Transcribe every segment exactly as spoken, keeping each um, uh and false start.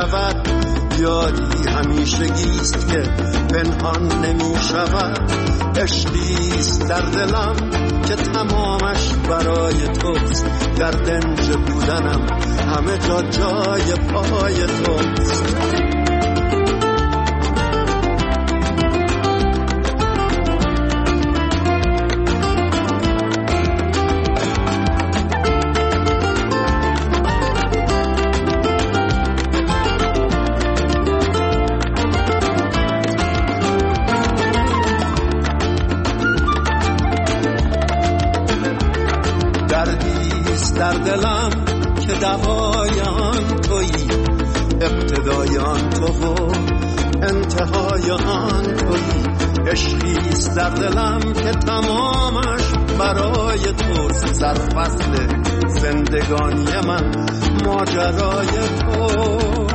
شود، یاری همیشگیست که پنهان نمی شود. عشقیست در دلم که تمامش برای توست، در دنج بودنم همه جا جای پای توست. در دلم که دوای آن تویی، ابتدای آن تو و انتهای آن تویی. عشقیست در دلم که تمامش برای توست، سرفصل زندگانی من ماجرای توست.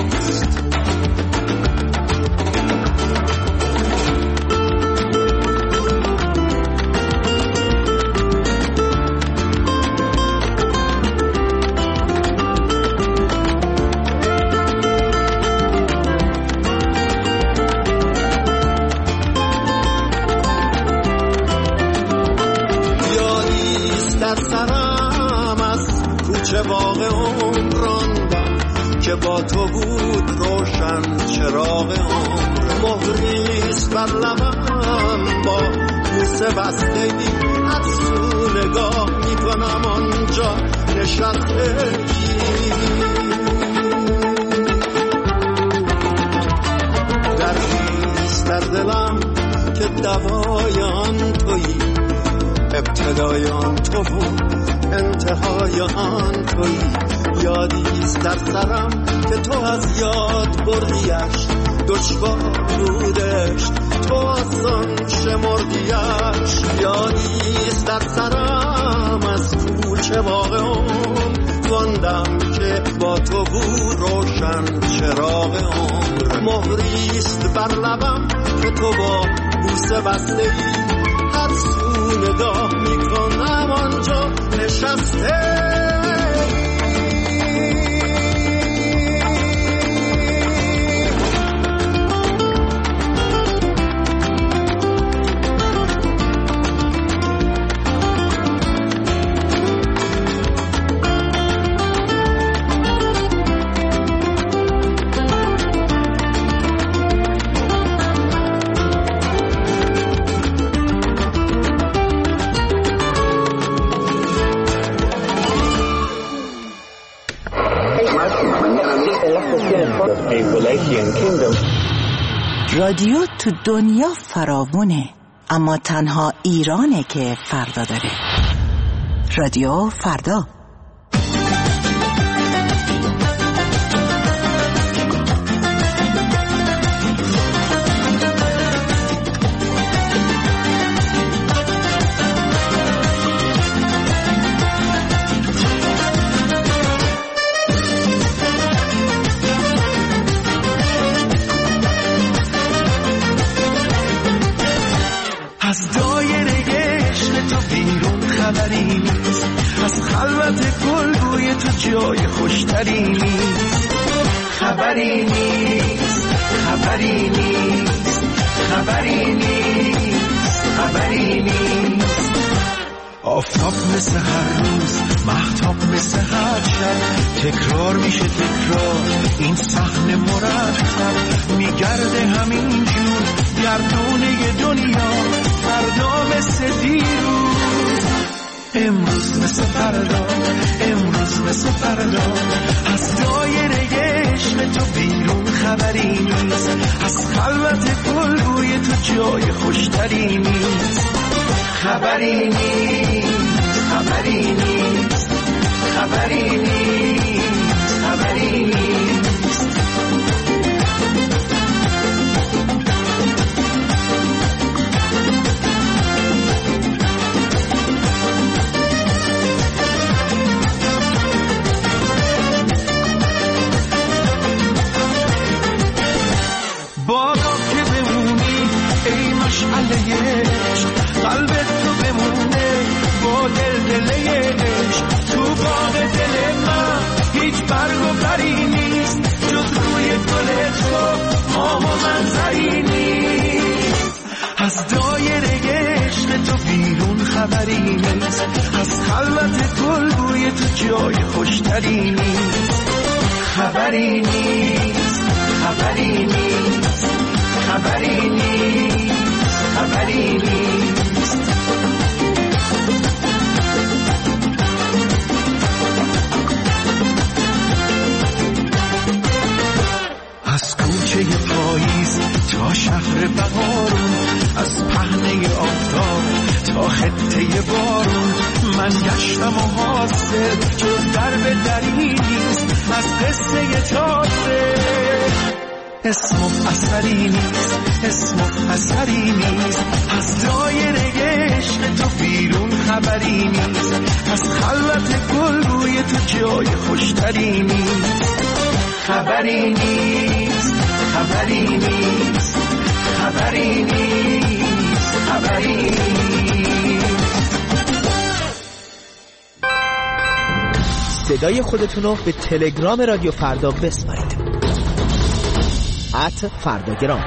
چه باغ عمر راندم که با تو بود روشن چراغ عمر. مهریست بر لبم با بوسه بستگی، هر سو نگاه میکنم آنجا نشستگی. دردیست در دلم که دوای آن تویی، ابتدای آن تو بود انتهای آن تویی. یادیست در سرم که تو از یاد بردیش، دشوار بودش تو آسان شمردیش. یادیست در سرم از کوچه باغ عمر خواندم که با تو بود روشن چراغ عمر. مهریست بر لبم که تو با بوسه بستگی، هر سو نگاه میکنم آنجا نشسته. رادیو تو دنیا فراوونه، اما تنها ایرانه که فردا داره. رادیو فردا. از دایره عشق تو بیرون خبری نیست، از خلوت گلگوی تو جای خوشتری نیست. خبری نیست، خبری نیست، خبری نیست، خبری نیست. آفتاب مثل هر روز، مهتاب مثل هر شب، تکرار میشه تکرار این صحنه مرتب. میگرده همین جور گردونه دنیا، فردا مثل دیروز، امروز مثل فردا، امروز مثل فردا. از دایره عشق تو بیرون خبری نیست، از خلوت گلگوی تو جای خوشتری نیست. خبری نیست، خبری نیست، خبری نیست، خبری نیست. بادا که بمونی ای مشعله عشق، قلبت تو بمونه با دل دل عشق. تو باغ دل من هیچ برگ و بری نیست، منظری نیست، از دایره عشق تو بیرون خبری نیست، از خلوت گلبوی تو جای خوشتری نیست، خبری نیست، خبری نیست، خبری نیست، خبری نیست. از کوچه پاییز تا شهر بهارون، از پهنه آفتاب تا خطه بارون، من گشتم و حاصل جز درب دری نیست، از قصه تازه اسم اثری نیست، اسم اثری نیست، از دایره عشق تو بیرون خبری نیست، از خلوت گلبوی تو جای خوشتری نیست، خبری نیست، خبری نیست، خبری نیست، خبری نیست. صدای خودتون رو به تلگرام رادیو فردا بسپارید. ات فرداگرام.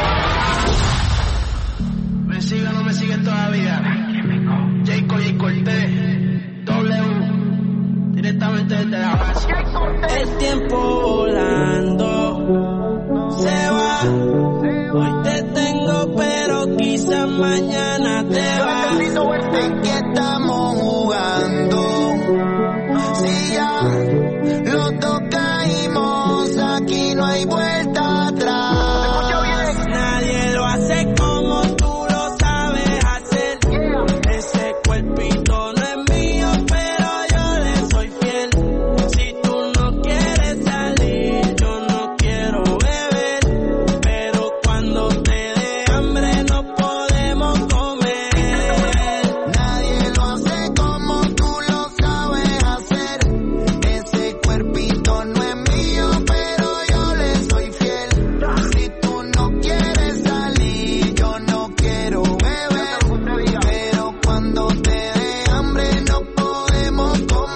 Me sigue o no me sigue todavía. Jayco y Cortés, W, directamente desde la base. El tiempo volando se va. Hoy te tengo, pero quizás mañana te vas. ¿En qué estamos jugando? Si ya los dos caímos, aquí no hay vuelta atrás. Nadie lo hace como tú lo sabes hacer. Ese cuerpito no es mío, pero yo le soy fiel. Si tú no quieres salir, yo no quiero beber. Pero cuando te dé hambre no podemos comer. Nadie lo hace como tú lo sabes hacer. Ese cuerpito no es mío, pero yo le soy fiel. Si tú no quieres salir, yo no quiero beber. Pero cuando te dé hambre no podemos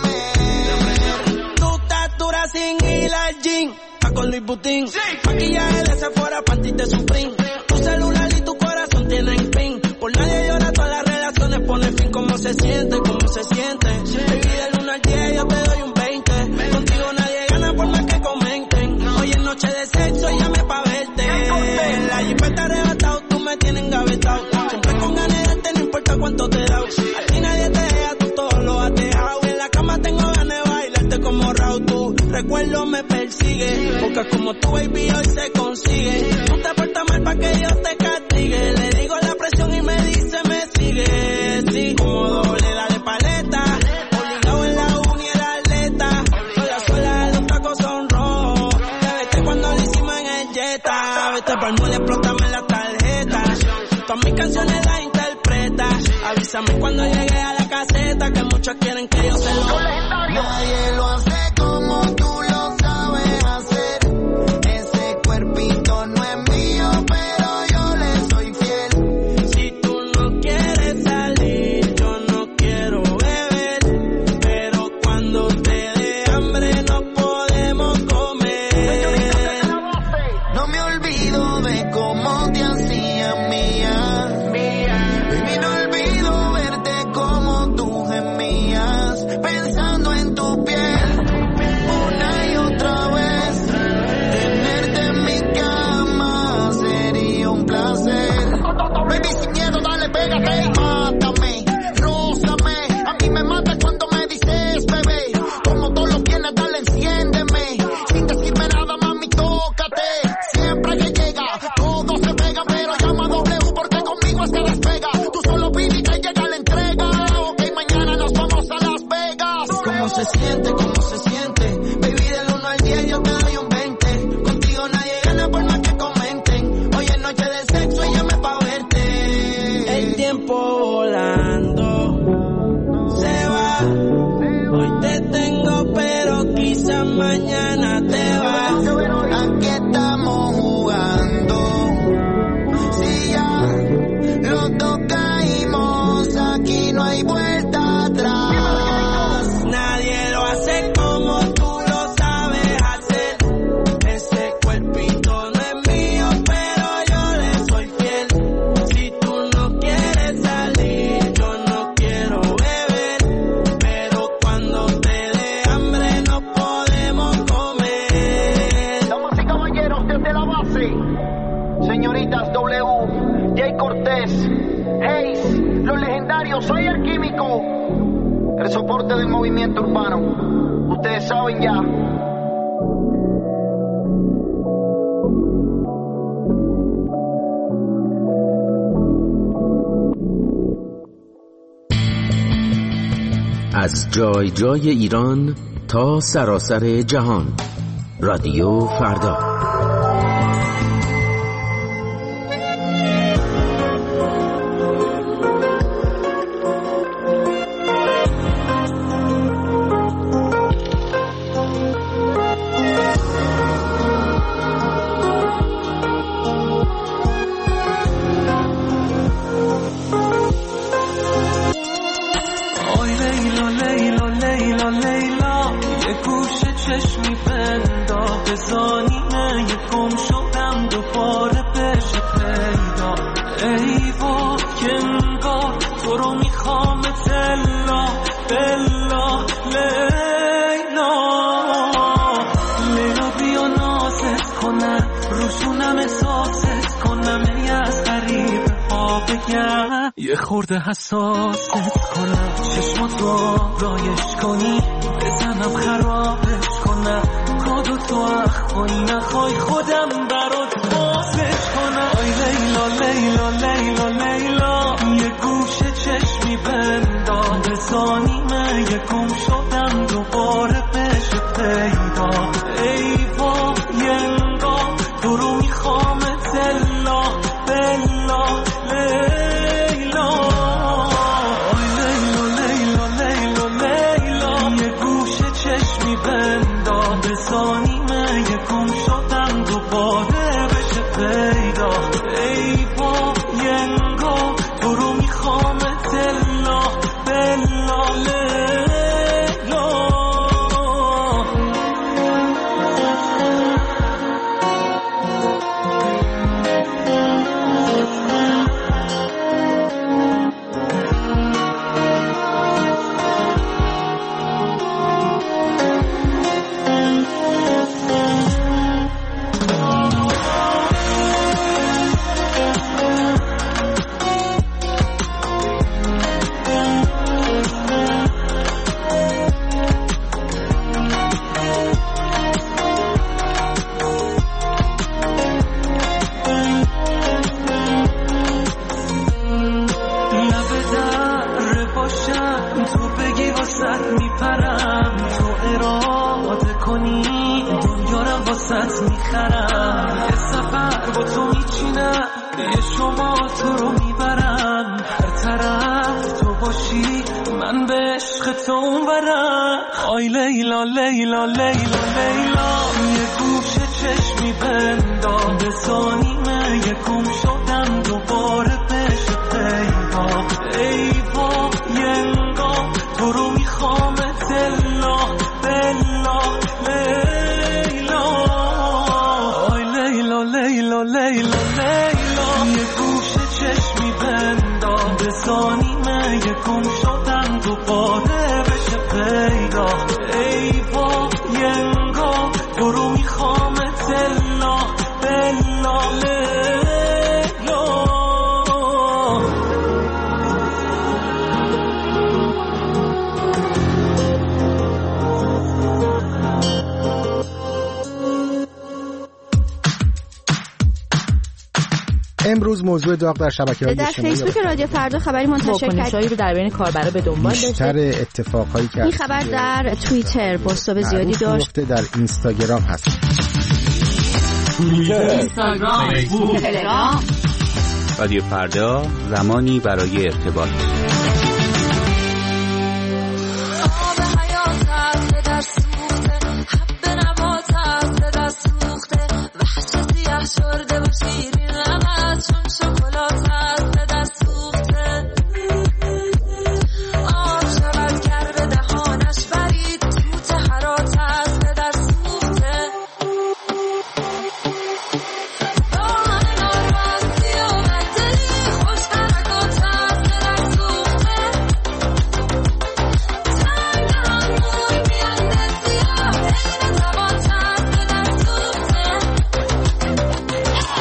comer. Tu estatura sin ir al gym, pa' con Luis Butín. Maquillaje de Sephora, panty de Supreme. Tu celular y tu corazón tienen pin. Por nadie llora, todas las relaciones pone fin. ¿Cómo se siente? ¿Cómo se siente? Baby, del uno al diez yo te doy un veinte. Contigo nadie gana por más que comenten. Hoy es noche de sexo, llame pa' verte. En la jipeta arrebatado, tú me tienes engavetado. Siempre con ganas de darte, no importa cuánto te da. A ti nadie te deja, tú todo lo has dejado. En la cama tengo ganas de bailarte como Raúl. Tu recuerdo me persigue, porque como tu baby hoy se consigue. Tú te portas mal pa' que Dios te castigue. Le digo la presión y me dice me sigue. Sí, como doble la de paleta. Obligado en la uni el atleta. Soy la suela, los tacos son rojos. Te vete cuando lo hicimos en el Jetta. Vete pa'l mall, explótame la tarjeta. Todas mis canciones las interpretas. Avísame cuando llegue a la caseta, que muchos quieren que yo se lo... Nadie lo hace como tú lo sabes hacer. Ese cuerpito no es mío, pero yo le soy fiel. Si tú no quieres salir, yo no quiero beber. Pero cuando te dé hambre no podemos comer. No me olvido de cómo te hacía mía. Baby, no olvido verte como tú gemías, pensando en tu piel una y Señoritas W, Jay Cortés, Hayes, los legendarios, soy el químico, el soporte del movimiento urbano. Ustedes saben ya. از جای جای ایران تا سراسر جهان، رادیو فردا. یه خورده حساست کنم، چشمات رو رایش کنی، بزنم خرابش کنم، کادو تو اخوایی نخوای خودم برات بازش کنم. آی لیلا لیلا لیلا لیلا، یه گوشه چشمی بندام بزانیمه، یه گم شدم دوباره بشه پیدا. ای با یه انگاه تو رو میخوام تلا بلا لیلا. آی لیلا لیلا لیلا لیلا، یه گوشه چشمی بندام بزانیمه، یه گم شدم دوباره بشه پیدا. ای با یه انگاه تو رو میخوام تلا بلا لیلا. میخرم یه سفر با تو میچینم، یه شما تو رو میبرم، هر طرف تو باشی من به عشق تو اونورم. آی لیلا لیلا لیلا لیلا، یه گوشه چشمی بندام بزانیمه، یه گم شدم دوباره بشه پیدا. ای با یه انگاه تو رو میخوام تلا بلا لیلا. لیلا لیلا لیلا، یه گوشه چشمی بندام بزانیمه، یه گم شدم دوباره بشه پیدا. ای با یه انگاه تو رو میخوام تلا بلا لیلا. امروز موضوع داغ در شبکه‌های اجتماعی در فیسبوک رادیو فردا خبری منتشر کرد. واکنش‌هایی رو در بین کاربرا به دنبال داشته. بیشتر اتفاقایی که این خبر در توییتر پست‌های زیادی داشت. در اینستاگرام هست. اینستاگرام، فیسبوک، تلگرام. رادیو فردا، زمانی برای ارتباط. شورده و شیرین لبت چون شکلات هست به دست سوخته، آب شود گر به دهانش برید تو تهرات هست به دست سوخته. دامن نارمستی و بدلی خوش حرکات هست به دست سوخته، تنگ همون میانده سیاه این تبات هست به دست سوخته.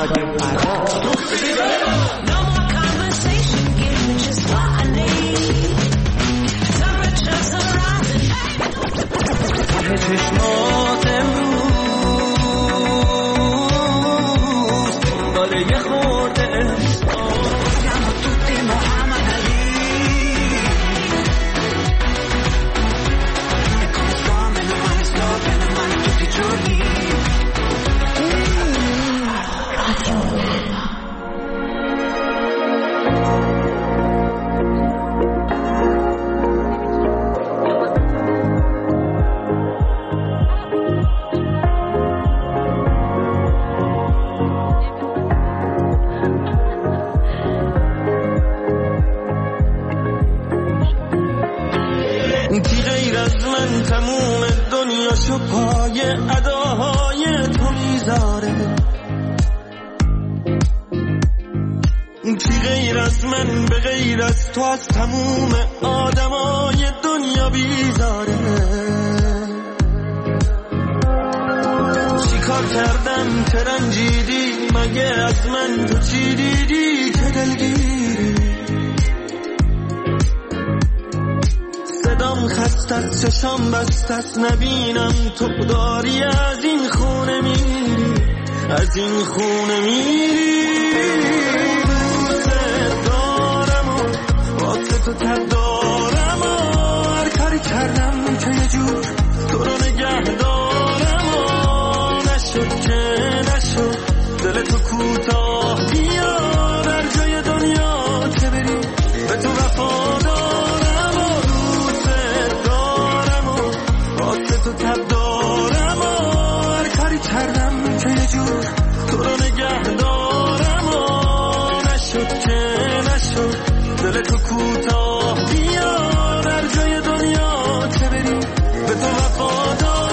رادیو فردا. چشمات امروز داره یه خورده تموم دنیاشو پای اداهای تو میذاره، کی غیر از من به غیر از تو از تموم آدمای دنیا بیزاره. چی کار کردم که رنجیدی، مگه از من تو چی دیدی که دلگیری؟ صدام خست از چشام بست از نبینم تو داری از این خونه میری، از این خونه میری. دوست دارم و واسه تو تب دارم و هر کاری کردم که یه جور تو رو نگه دارم و نشد که نشد دل تو کوتاه بیار هر جای دنیا که بری به تو وفا دارم و دوست دارم و واسه تو تب دارم و هر کاری کردم که یه جور تو رو نگه دارم و نشد که نشد دل تو کوتاه بیار هر جای دنیا که بری به تو وفا دارم.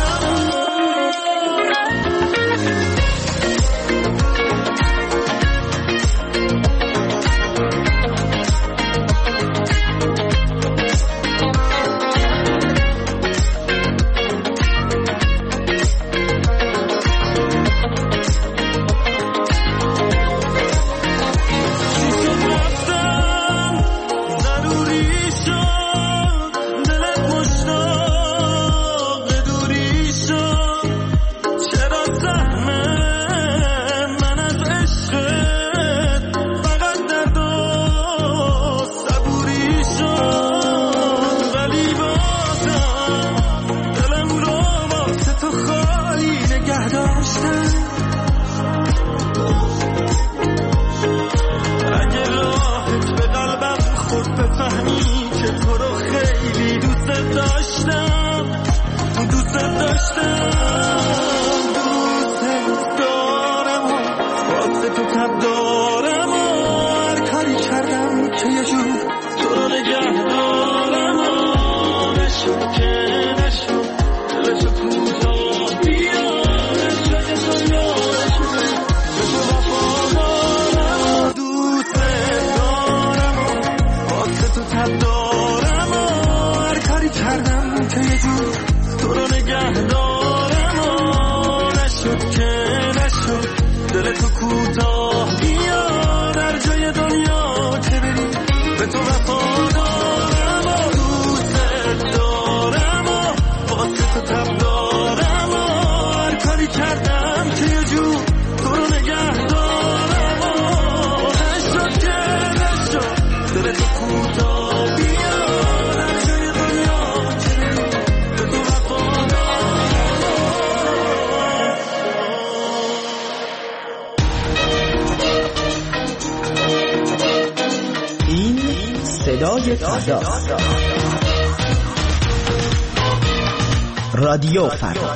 رادیو فردا.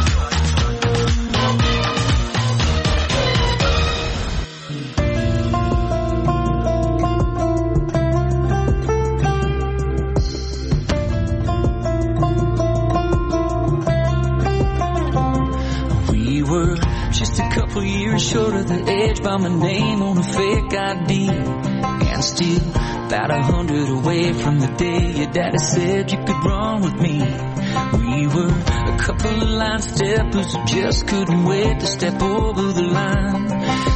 We were just a couple years short of the edge by my name on a fake I D, and still about a hundred away from the day your daddy said you could run with me. We were a couple of line steppers who just couldn't wait to step over the line.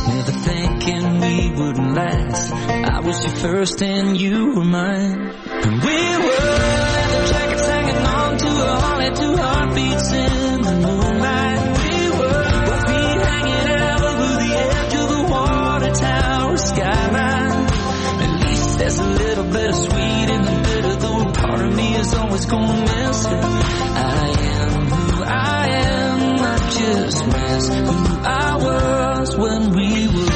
thinking we wouldn't last. I was your first and you were mine. And we were leather jackets hanging on to a holly, two heartbeats in the moonlight. We were both feet hanging out over the edge of the water tower skyline. At least there's a little bit of sweet in the bitter, though a part of me is always gonna miss it. I am who I am, I just miss who I was when we were.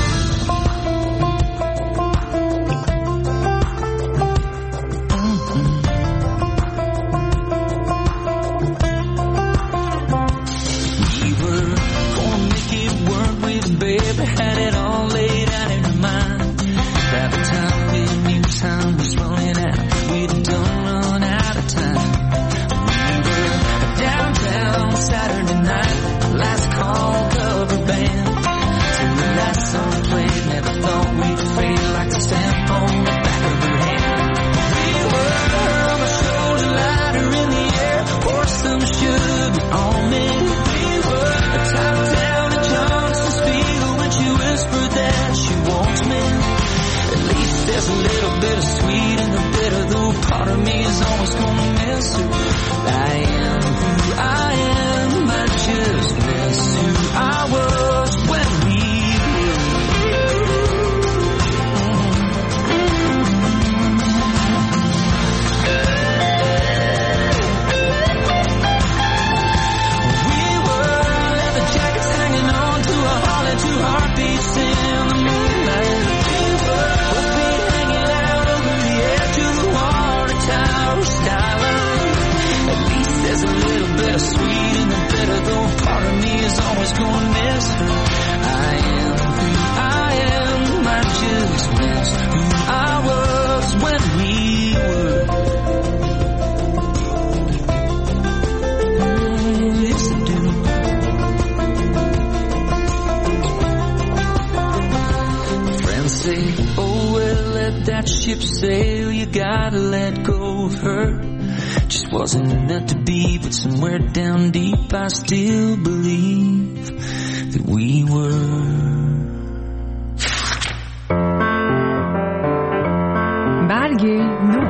Had it all laid out in our mind. By the time we knew time was running out, we'd done run out of time. We were downtown Saturday night, last call cover band. Till the last song played, never thought we'd fade like the stamp on the back of her hand. We were on the shoulder lighter in the air, pour some sugar on me. We were top down at Johnson's Field. She whispered that she wants me. At least there's a little bit of sweet in the bitter, though part of me is always gonna miss her. I am who I am, I just miss who I was when we two heartbeats in the moonlight. We were both feet hanging out over the edge of the water tower skyline. At least there's a little bit of sweet in the bitter, though part of me is always gonna miss her. I am who I am, I just miss who I was when we were. Yes, I do. Say, oh well, let that ship sail, you gotta let go of her. Just wasn't meant to be, but somewhere down deep I still believe that we were. برگ نو.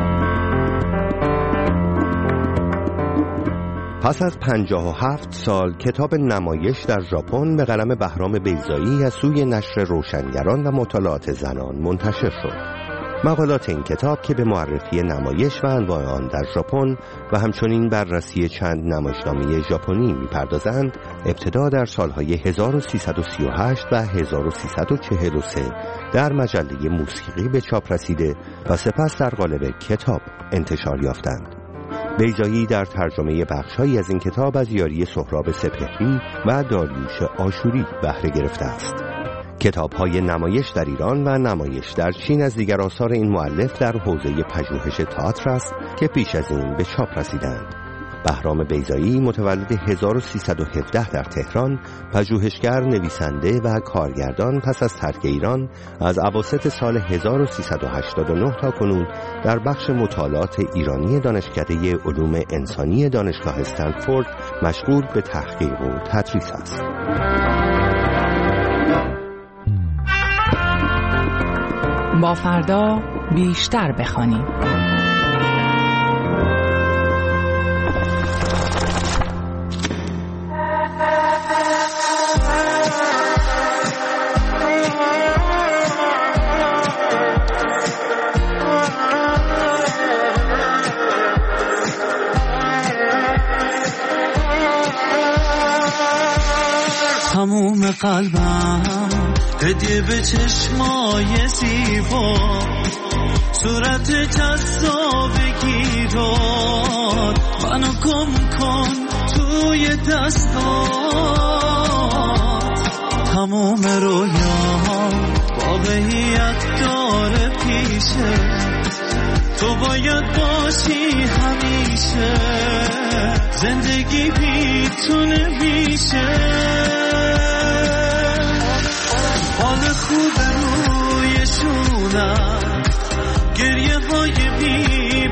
پس از پنجاه و هفت سال کتاب نمایش در ژاپن به قلم بهرام بیضایی از سوی نشر روشنگران و مطالعات زنان منتشر شد. مقالات این کتاب که به معرفی نمایش و انواع آن در ژاپن و همچنین بررسی چند نمایشنامه ژاپنی می‌پردازند، ابتدا در سالهای هزار و سیصد و سی و هشت و هزار و سیصد و چهل و سه در مجله موسیقی به چاپ رسیده و سپس در قالب کتاب انتشار یافتند. بیضایی در ترجمه بخش‌هایی از این کتاب از یاری سهراب سپهری و داریوش آشوری بهره گرفته است. کتاب‌های نمایش در ایران و نمایش در چین از دیگر آثار این مؤلف در حوزه پژوهش تئاتر است که پیش از این به چاپ رسیدند. بهرام بیضایی متولد هزار و سیصد و هفده در تهران، پژوهشگر، نویسنده و کارگردان، پس از ترک ایران از اواسط سال هزار و سیصد و هشتاد و نه تا کنون در بخش مطالعات ایرانی دانشکده علوم انسانی دانشگاه استنفورد مشغول به تحقیق و تدریس است. با فردا بیشتر بخوانیم. تموم قلبم هدیه به چشمای زیبا، صورت جذابگی داد، منو گم کن توی دستات. تموم رویام واقعیت داره پیشه، تو باید باشی همیشه، زندگی بی تو نمیشه. حال خوب روی شونم، گریه های بی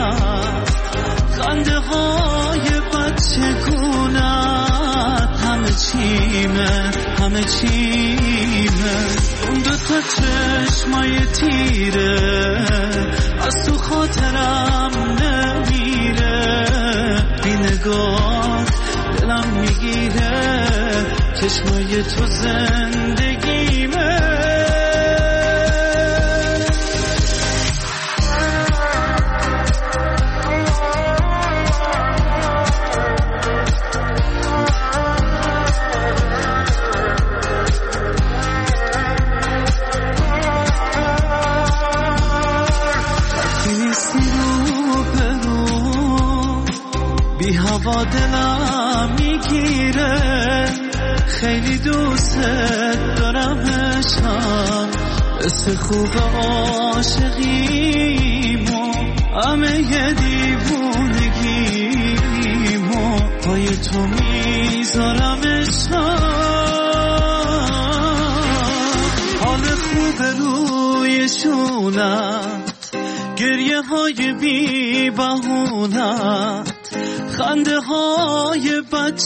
بهونم، خنده های بچه گونم، همه چیمه همه چیمه اون دو تا چشمای تیره از تو خاطرم نمیره بی نگاه دلم میگیره چشمای تو زندگیمه هوا دلم میگیره خیلی دوست دارم عشقم حس خوب عاشقیمو همه ی دیوونگیمو پای تو میذارم عشقم حال خوب روی شونت گریه های بی بهونت خنده های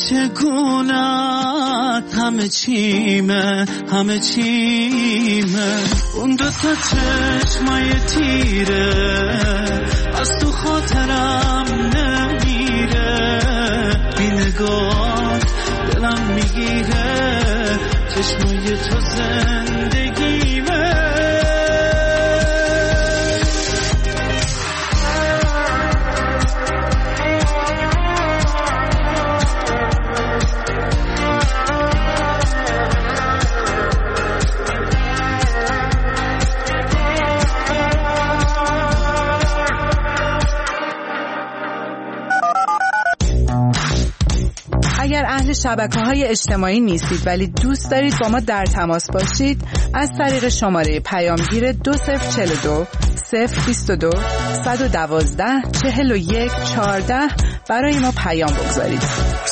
بچگونت همه چیمه همه چیمه اون دو تا چشمای تیره از تو خاطرم نمیره بی نگاه دلم میگیره چشمای تو زندگیمه اگر اهل شبکه‌های اجتماعی نیستید ولی دوست دارید با ما در تماس باشید از طریق شماره پیامگیر دو صفر چهل و دو صفر بیست و دو صد و دوازده چهل و یک چهارده برای ما پیام بگذارید.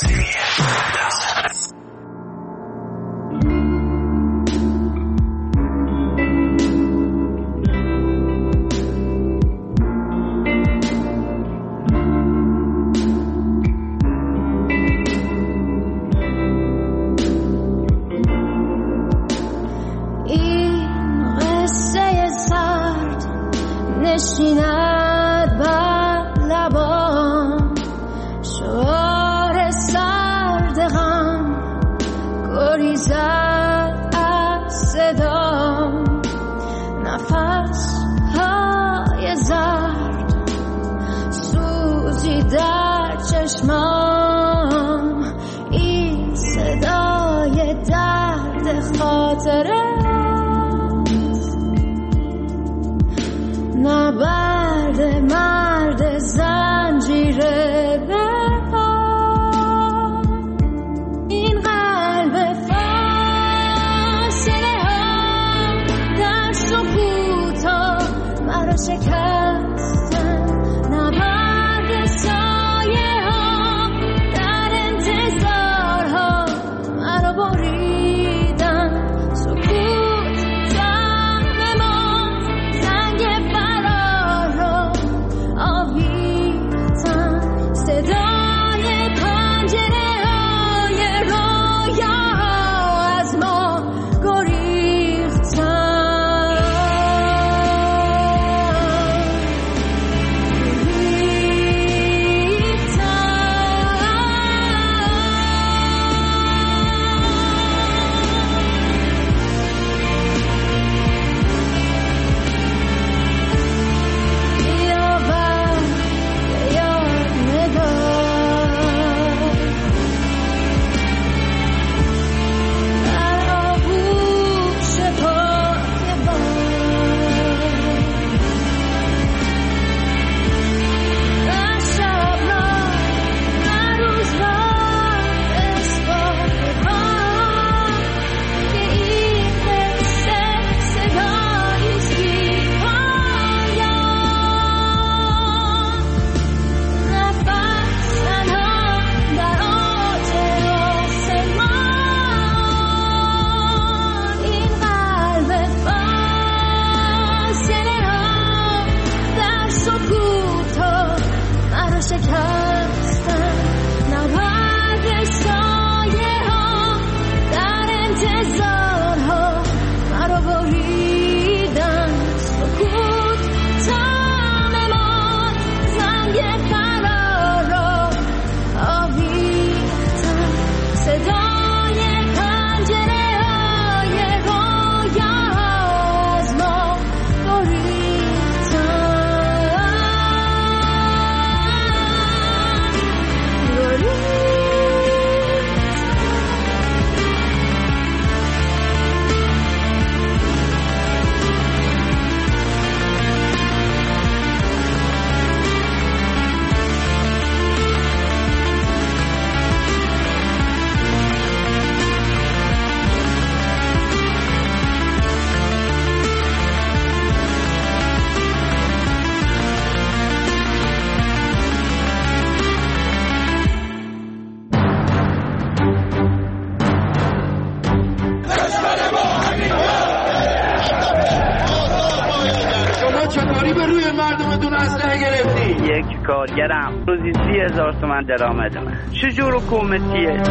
نشیند بر لبان شعار سرد غم گریزد از صدام نفس های زرد سوزی در چشمام این صدای درد خاطره نبرد مرد زنجیره به این قلب فاصله ها در سکوت ها مرا شکستن نبرد سایه ها در انتظار ها مرا بریدن سکوت زم ما زنگ صدای پنجره های رویا از ما گریختن انتظارها مرا بریدن، سکوت طعم ما زنگ فرار را آویختن، صدای پنجره های رویا از ما گریختن. یک کارگرم روزی سی هزار تومن درآمد من. چجور حکومتیه؟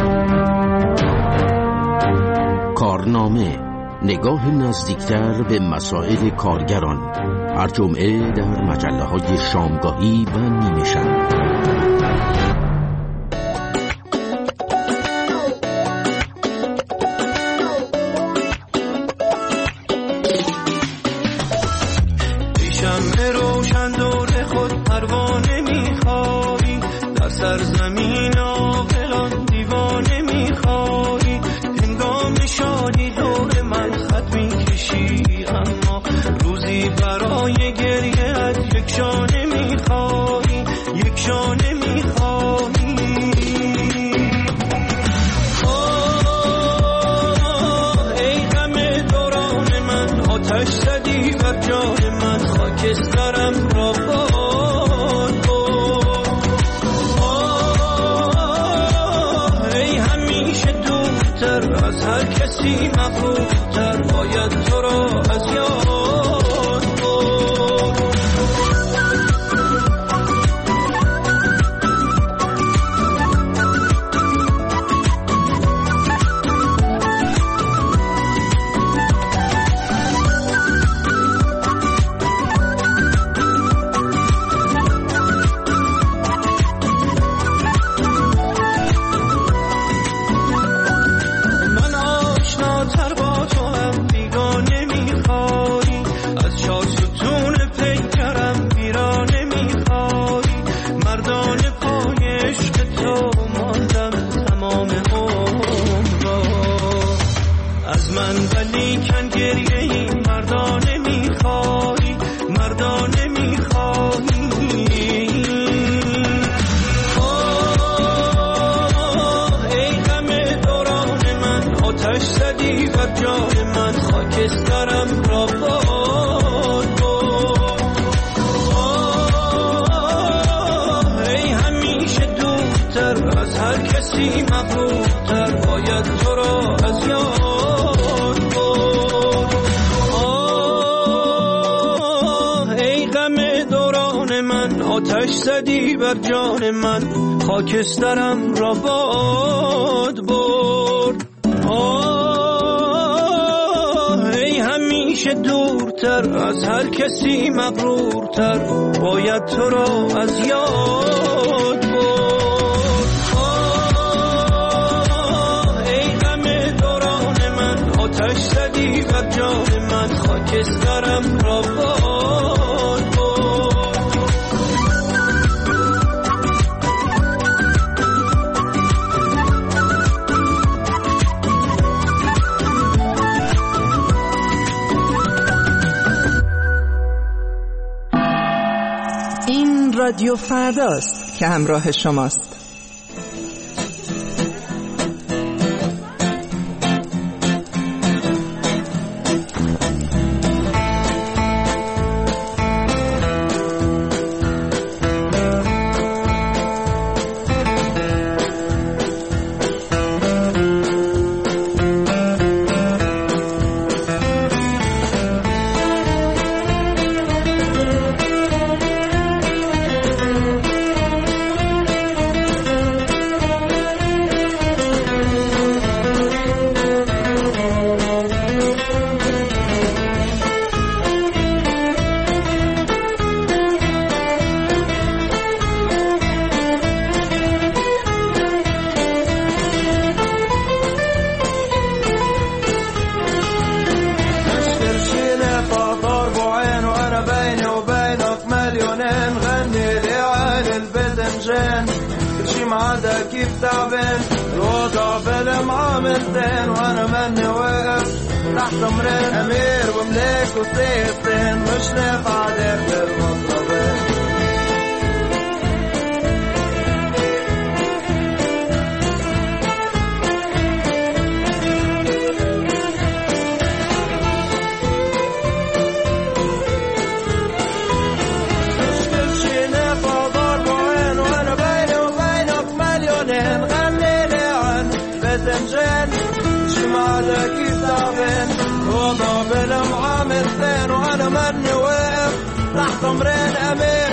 کارنامه، نگاه نزدیکتر به مسائل کارگران، هر جمعه در مجله های شامگاهی و نیمه شب. سرزمین عاقلان دیوانه میخوایی، هنگام شادی دور من خط میکشی، اما روزی برای گریه از یک شانه میخوایی، یک شانه میخوایی. آه ای غم دوران من، آتش زدی بر جان من، خاکسترم را باد از هر کسی مغرورتر، باید تو را از یاد برد. آتش زدی بر جان من، خاکسترم را باد برد. آه ای همیشه دورتر، از هر کسی مغرورتر، باید تو را از یاد برد. آه ای غم دوران من، آتش زدی بر جان من، خاکسترم را باد برد. رادیو فرداست که همراه شماست. بتنجان كل شي معادا كيف تعبان الوضع فيلم عاملتين وانا مني واقف تحت امرين امير وملك وسيستين مش نافع داخل المطربين كيف تعبان وضع فيلم عامل ثاني وانا مني واقف تحت امرين امير